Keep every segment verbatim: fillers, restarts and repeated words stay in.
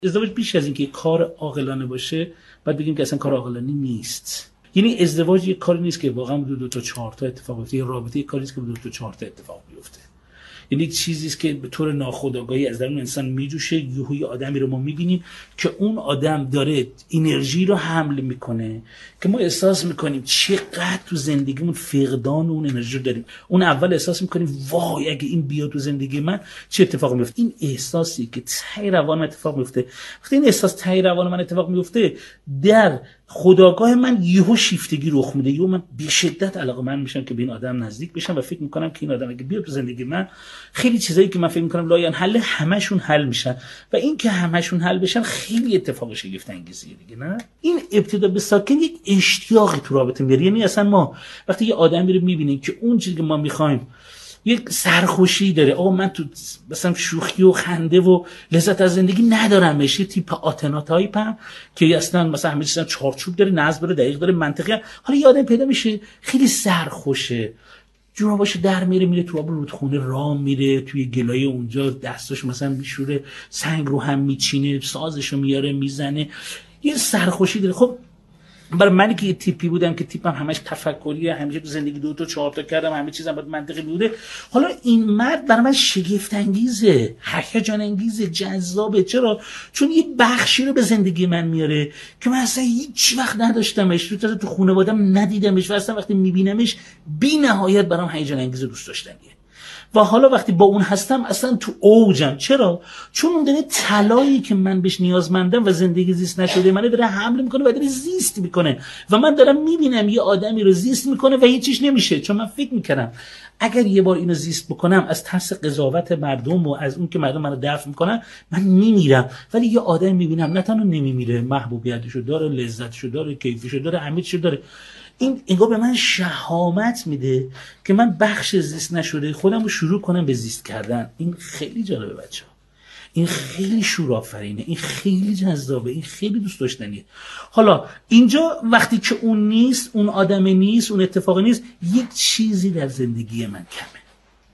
ازدواج بیش از اینکه کار عاقلانه باشه بعد بگیم که اصلا کار عاقلانه نیست. یعنی ازدواج یک کاری نیست که واقعا دو, دو تا چهار تا اتفاق بیفته، یه رابطه یک کاری نیست که دو تا چهار تا اتفاق بیفته. یعنی یک چیزی است که به طور ناخودآگاهی از درون انسان میجوشه. یهوی آدمی رو ما میبینیم که اون آدم داره انرژی رو حمل میکنه که ما احساس میکنیم چقدر تو زندگیمون فقدان اون انرژی رو داریم. اون اول احساس میکنیم وای اگه این بیاد تو زندگی من چه اتفاقی میفته. این احساسی که ته روان من اتفاق میفته، وقتی این احساس ته روان من اتفاق میفته در خودآگاه من یهو شیفتگی رخ میده. یهو من به شدت علاقه‌مند میشم که به این آدم نزدیک بشم و فکر میکنم که این آدم اگه بیاد تو زندگی من خیلی چیزایی که من فکر میکنم لایان حل همشون حل میشن و این که همشون حل بشن خیلی اتفاق شگفت انگیزیه دیگه. نه این ابتدا به ساکن یک اشتیاقی تو رابطه میاره. یعنی اصلا ما وقتی یه آدمی رو میبینیم که اون چیزی که ما میخوایم یک سرخوشی داره، آقا من تو مثلا شوخی و خنده و لذت از زندگی ندارم، یه تیپ آتنا تایپم که اصلا مثلا همه چیزا چارچوب داره، نظم داره، دقیق داره، منطقی. حالا یه آدم پیدا میشه خیلی سرخوشه، جوراباشو در میره، میره تو آب رودخونه راه میره، توی گلای اونجا دستاش مثلا میشوره، سنگ رو هم میچینه، سازشو میاره میزنه، یه سرخوشی داره. خب برای منی که یه تیپی بودم که تیپم همش تفکریه، همیشه تو زندگی دو تا چهار تا کردم، همه چیزم باید منطقی بوده، حالا این مرد برای من شگفت انگیزه، هیجان انگیزه، جذابه. چرا؟ چون یه بخشی رو به زندگی من میاره که من اصلا هیچ وقت نداشتمش، تو تو خانواده‌ام ندیدمش و اصلا وقتی میبینمش بی‌نهایت برام هیجان انگیزه، دوست داشتنیه. و حالا وقتی با اون هستم اصلا تو اوجم. چرا؟ چون اون داره طلایی که من بهش نیازمندم و زندگی زیست نشده منه داره حمل میکنه و داره زیست میکنه و من دارم میبینم یه آدمی رو زیست میکنه و هیچیش نمیشه. چون من فکر میکردم اگر یه بار اینو زیست بکنم از ترس قضاوت مردم و از اون که مردم منو دفع میکنن من میمیرم، ولی یه آدم میبینم نه تنها نمیمیره، محبوبیتشو داره، لذتشو داره، کیفشو داره، همه چیزو داره. این انگار به من شهامت میده که من بخش زیست نشده خودم رو شروع کنم به زیست کردن. این خیلی جالبه بچه ها، این خیلی شورآفرینه، این خیلی جذابه، این خیلی دوست داشتنیه. حالا اینجا وقتی که اون نیست، اون آدم نیست، اون اتفاق نیست، یک چیزی در زندگی من کمه،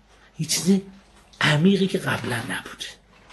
یک چیز عمیقی که قبلا نبوده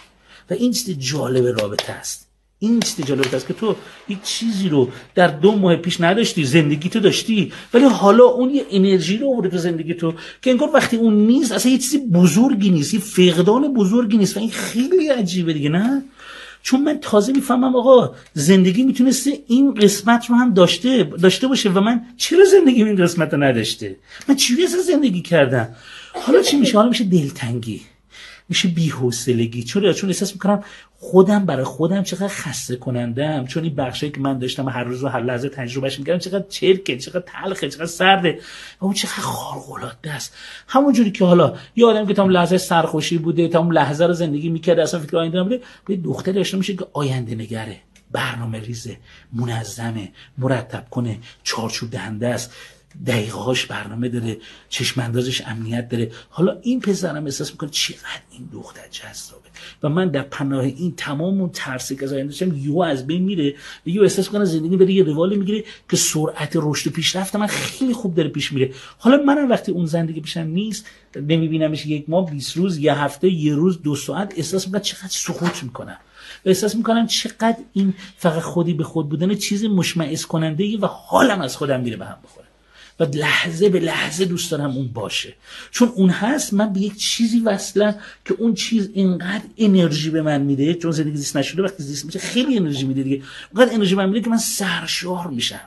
و این چیز جالب رابطه است. این چیز جالب است که تو یک چیزی رو در دو ماه پیش نداشتی، زندگی تو داشتی، ولی حالا اون یه انرژی رو آورده تو زندگی تو که انگار وقتی اون نیست اصلا یه چیزی بزرگی نیست، یه فقدان بزرگی نیست و این خیلی عجیبه دیگه. نه چون من تازه میفهمم آقا زندگی میتونسته این قسمت رو هم داشته داشته باشه و من چرا زندگی این قسمت رو نداشته؟ من چجوری اصلا زندگی کردم؟ حالا چی میشه؟ حالا میشه دلتنگی، میشه بی‌حوصلگی. چرا؟ چون احساس میکنم خودم برای خودم چقدر خسته کنندم، چون این بخشی که من داشتم هر روز و هر لحظه تجربهش میکردم چقدر چرکه، چقدر تلخه، چقدر سرده و اون چقدر خارق‌العاده است. همونجوری که حالا یه آدمی که تا اون لحظه سرخوشی بوده، تا اون لحظه رو زندگی میکرد، اصلا فکر آینده نبوده، به دختری داشته میشه که آینده نگره، برنامه ریزه، منظمه، مرتب کنه، چارچوب دهنده است، دقیقه‌هاش برنامه داره، چشم اندازش امنیت داره. حالا این پسرم احساس میکنه چقدر این دختر جذابه و من در پناه این تمام اون ترسی که از آینده داشتم یهو از بین میره و یهو احساس میکنم زندگی داره یه روالی میگیره که سرعت رشد و پیشرفت من خیلی خوب داره پیش میره. حالا منم وقتی اون زندگی پیشم نیست، نمیبینمش یک ماه، بیست روز، یه هفته، یه روز، دو ساعت، احساس میکنم چقدر سقوط میکنم و احساس میکنم چقدر این فقط خودی به خود بودن چیز مشمئز کننده ای و حالم از خودم میره به هم بخوره و لحظه به لحظه دوست دارم اون باشه. چون اون هست من به یک چیزی وصلم که اون چیز اینقدر انرژی به من میده، چون زندگی زیست نشده وقتی زیست میشه خیلی انرژی میده دیگه، اونقدر انرژی به من میده که من سرشار میشم.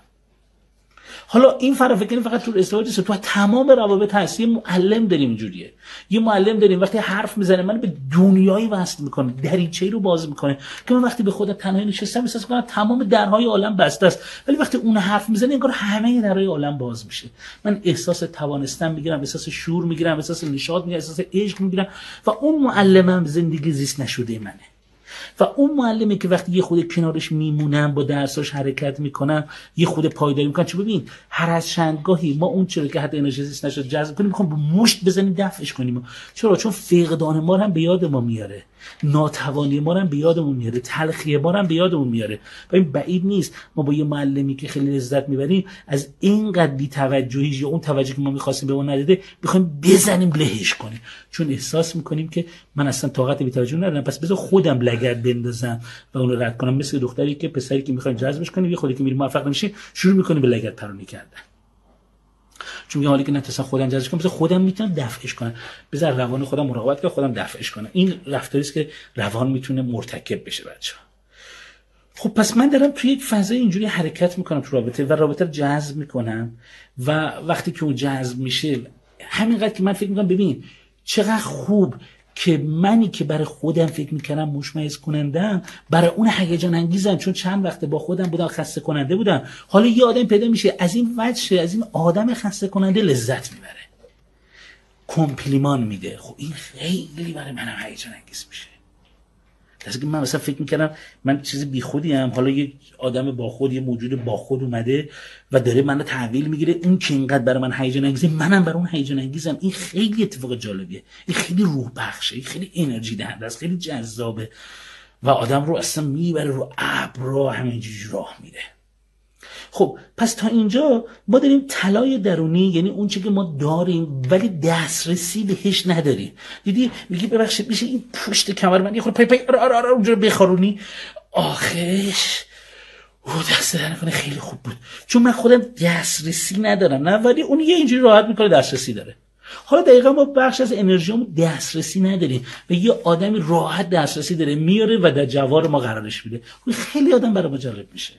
حالا این فرافکنی فقط تو ازدواج نیست، تو تمام روابط هست. یه معلم داریم اینجوریه، یه معلم داریم وقتی حرف میزنه من به دنیایی وصل میکنه، دریچه‌ای رو باز میکنه که من وقتی به خودم تنهایی نشستم احساس میکنم تمام درهای عالم بسته است، ولی وقتی اون حرف میزنه انگار همه درهای عالم باز میشه. من احساس توانستن میگیرم، احساس شور میگیرم، احساس نشاط میگیرم، احساس عشق میگیرم و اون معلمم زندگی زیست نشده منه. و اون معلمی که وقتی یه خود کنارش میمونم، با درساش حرکت میکنم، یه خود پایداری میکنم، چه ببین هر از چندگاهی ما اون چرا که حتی انرژی زیست نشد جذب کنیم میخوام با مشت بزنیم دفعش کنیم. چرا؟ چون فقدان ما هم به یاد ما میاره. ناتوانی ما رو هم به یادمون میاره، تلخی ما رو هم به یادمون میاره. و این بعید نیست ما با یه معلمی که خیلی لذت میبریم از اینقدر بی‌توجهی یا اون توجهی که ما می‌خواستیم به اون نداده بخوایم بزنیم لهش کنیم، چون احساس میکنیم که من اصلا طاقت بی‌توجهی ندارم، پس بذار خودم لگد بندازم و اون رو رد کنم. مثل دختری که پسری که می‌خوایم جذبش کنیم، یه خودی که میری موفق نمیشه شروع می‌کنه به لگد پرانی کردن، چون میگه حالا که نتونستم خودم جذبش کنم بذار خودم میتونم دفعش کنم، بذار روان خودم مراقبت کنم خودم دفعش کنم. این رفتاری است که روان میتونه مرتکب بشه بچه‌ها. خب پس من دارم توی یک فضای اینجوری حرکت میکنم تو رابطه و رابطه رو جذب میکنم و وقتی که اون جذب میشه همینقدر که من فکر میکنم ببین چقدر خوب که منی که برای خودم فکر میکردم مشمئز کنندم برای اون هیجان انگیزم، چون چند وقته با خودم بودم خسته کننده بودم، حالا یه آدم پیدا میشه از این وجه از این آدم خسته کننده لذت میبره، کمپلیمان میده. خب این خیلی برای منم هیجان انگیز میشه. درسته که من مثلا فکر میکردم من چیزی بیخودی ام، حالا یه آدم با خود، یه موجود با خود اومده و داره منو تحویل میگیره، اون که اینقدر برای من هیجان انگیزه منم برای اون هیجان انگیزم. این خیلی اتفاق جالبیه، این خیلی روح بخشه، این خیلی انرژی دهنده است، خیلی جذابه و آدم رو اصلا میبره رو ابر همینجوری راه میره. خب پس تا اینجا ما داریم طلای درونی، یعنی اون چیزی که ما داریم ولی دسترسی بهش نداریم. دیدی میگی ببخشید میشه این پشت کمر من یه خورده پای پای آره آره اونجا بخارونی، آخش او دست در نکنه خیلی خوب بود، چون من خودم دسترسی ندارم، نه ولی اون یه اینجوری راحت میکنه دسترسی داره. حالا دقیقا ما بخش از انرژیامون دسترسی نداریم و یه آدمی راحت دسترسی داره میاره و در جوار ما قرارش میده، خیلی آدم برای ما جالب میشه.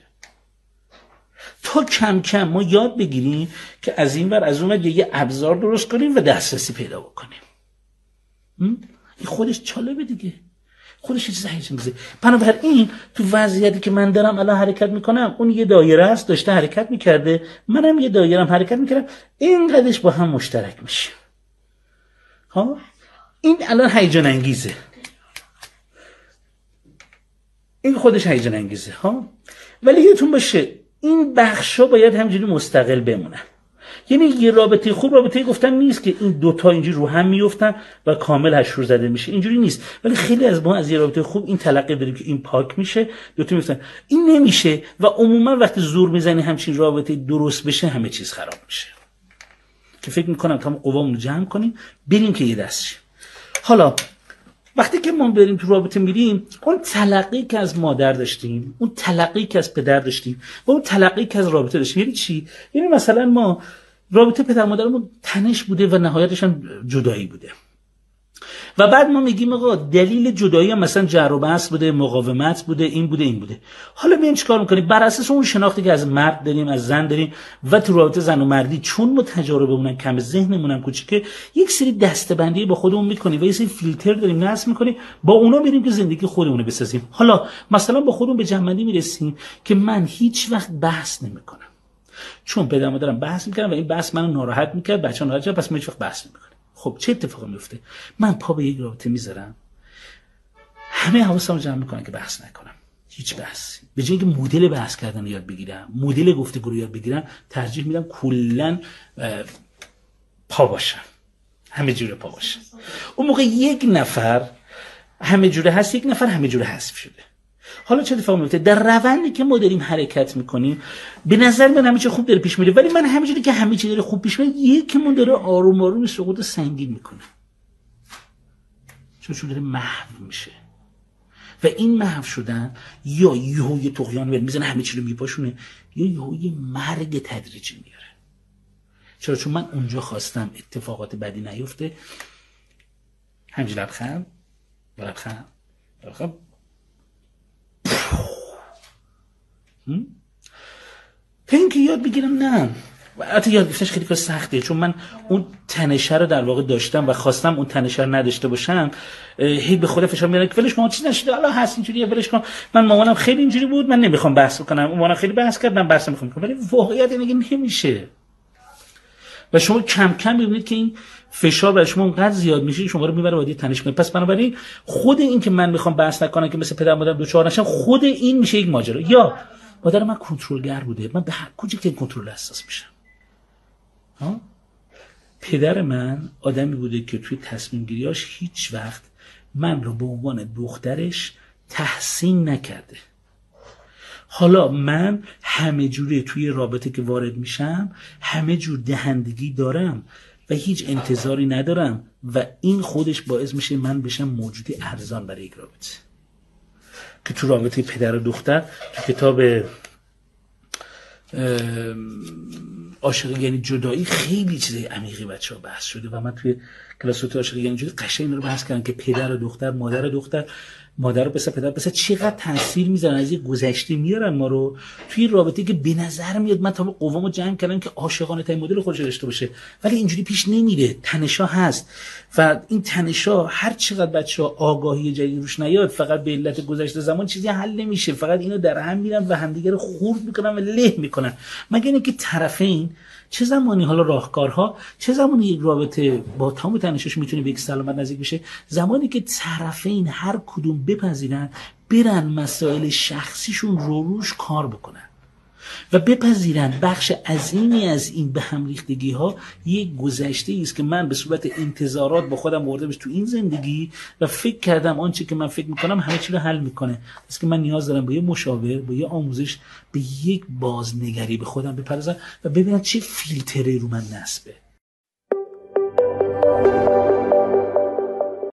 تا کم کم ما یاد بگیریم که از این ور از اون ور یه ابزار درست کنیم و دسترسی پیدا بکنیم. این خودش جالبه دیگه، خودش چیز هیجان انگیزه. بنابراین تو وضعیتی که من دارم الان حرکت میکنم، اون یه دایره است داشته حرکت میکرده، منم یه دایرم حرکت میکردم، اینقدرش با هم مشترک میشه. ها این الان هیجان انگیزه، این خودش هیجان انگیزه. ها ولی یادتون باشه این بخشا باید همینجوری مستقل بمونن. یعنی یه رابطه خوب رابطه گفتم نیست که این دوتا اینجوری رو هم میافتن و کامل هشور زده میشه، اینجوری نیست. ولی خیلی از ما از یه رابطه خوب این تلقی داریم که این پاک میشه، دوتا میفتن، این نمیشه و عموما وقتی زور میزنی همچین رابطه درست بشه همه چیز خراب میشه. که فکر میکنم تا قوامون رو جمع کنیم بریم که یه دست شیم. حالا وقتی که ما بریم تو رابطه میریم، اون تلقی که از مادر داشتیم، اون تلقی که از پدر داشتیم و اون تلقی که از رابطه داشتیم، یعنی چی؟ یعنی مثلا ما رابطه پدر مادرمون تنش بوده و نهایتش هم جدایی بوده و بعد ما میگیم آقا دلیل جدایی هم مثلا جر و بحث بوده، مقاومت بوده، این بوده این بوده. حالا میایم چیکار میکنیم؟ بر اساس اون شناختی که از مرد داریم، از زن داریم و تو رابطه زن و مردی چون ما تجاربمون کم، ذهنمون هم کوچیکه، یک سری دسته‌بندی با خودمون میکنیم و یه سری فیلتر داریم نصب میکنیم، با اونا میریم که زندگی خودمون رو بسازیم. حالا مثلا با خودمون به جنبندی میرسیم که من هیچ وقت بحث نمیکنم، چون پدر مادرم بحث میکردن و این بحث منو ناراحت میکرد، بچه‌ها ناراحت شدن، پس من هیچ وقت بحث نمیکنم. خب چه اتفاقی میفته؟ من پا به یک رابطه میذارم، همه حواسمو جمع میکنن که بحث نکنم، هیچ بحثی. به جای اینکه مدل بحث کردن رو یاد بگیرم، مدل گفتگو رو یاد بگیرم، ترجیح میدم کلا پا باشم، همه جوره پا باشم. اون موقع یک نفر همه جوره هست، یک نفر همه جوره حذف شده. حالا چه اتفاقی میفته؟ در روندی که ما داریم حرکت میکنیم به نظر من همه چی خوب داره پیش میره، ولی من همینجوری که همه چی داره خوب پیش میره یکمون داره آروم آروم سقوط سنگین میکنه، چون چون داره محو میشه و این محو شدن یا یهو یه طغیان ول میزنه همه چی رو میپاشونه، یا یهو یه مرگ تدریجی میاره. چرا؟ چون من اونجا خواستم اتفاقات بدی نیفته، همینجوری لبخند لبخند لبخند تا اینکه یاد بگیرم نه. البته یاد گرفتنش خیلی کار سخته، چون من اون تنشه رو در واقع داشتم و خواستم اون تنشه رو نداشته باشم، هی به خودم فشار میارم که ولش کن چیز نشده، حالا هست اینجوریه ولش کن، من مامانم خیلی اینجوری بود من نمیخوام بحث کنم، مامانم خیلی بحث کرد من بحث نمیخوام کنم. ولی واقعیت اینه که نمیشه و شما کم کم میبینید که این فشار برای شما اونقدر زیاد میشه شما رو میبره وادی تنش کنید. پس بنابراین خود این که من میخوام بحث نکنم که مثل پدر مادرم دوچار نشم، خود این میشه یک ماجرا. یا مادر من کنترلگر بوده، من به هر کجا که کنترل حساس میشم. ها پدر من آدمی بوده که توی تصمیم گیریاش هیچ وقت من رو به عنوان دخترش تحسین نکرده. حالا من همه جوره توی رابطه که وارد میشم همه جور دهندگی دارم و هیچ انتظاری ندارم و این خودش باعث میشه من بشم موجودی ارزان برای یک رابطه. که تو رابطه پدر و دختر تو کتاب عاشق یعنی جدایی خیلی چیزای عمیقی بچه ها بحث شده و من توی کلاسات عاشق یعنی جدایی قشنگ این رو بحث کردم که پدر و دختر، مادر و دختر، مادر و پسر، پدر و پسر چقدر تاثیر میذارن، از یه گذشته میارن ما رو توی رابطه که به نظر میاد من تا قوامو جمع کردم که عاشقانه ترین مدل خودش داشته باشه، ولی اینجوری پیش نمیره. تنشا هست و این تنشا هر چقدر بچه‌ها آگاهی جدید روش نیاد فقط به علت گذشته زمان چیزی حل نمیشه، فقط اینو در هم میرن و همدیگه رو خورد میکنن و له میکنن. مگر اینکه طرفین چه زمانی حالا راهکارها چه زمانی یک رابطه با تمام تنشش میتونه به یک سلامت نزدیک بشه؟ زمانی که طرفین هر کدوم بپذیرن برن مسائل شخصیشون رو روش کار بکنن و بپذیرن بخش عظیمی از این به هم ریختگی ها یک گذشته است که من به صورت انتظارات با خودم آوردمش تو این زندگی و فکر کردم آنچه که من فکر میکنم همه چی رو حل میکنه. پس که من نیاز دارم با یه مشاور، با یه آموزش، به یک بازنگری به خودم بپردازم و ببینم چه فیلتری رو من نصبه.